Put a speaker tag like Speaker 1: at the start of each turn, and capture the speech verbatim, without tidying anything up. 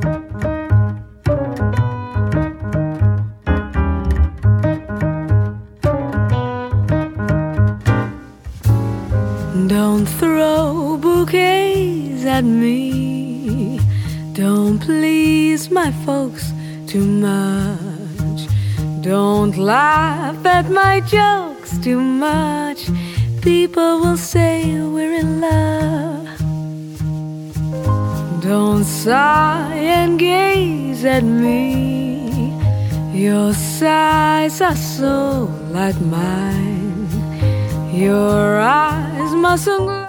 Speaker 1: Don't throw bouquets at me. Don't please my folks too much. Don't laugh at my jokes too much. People will say we're in love. Don't sigh and gaze at me. Your sighs are so like mine. Your eyes mustn't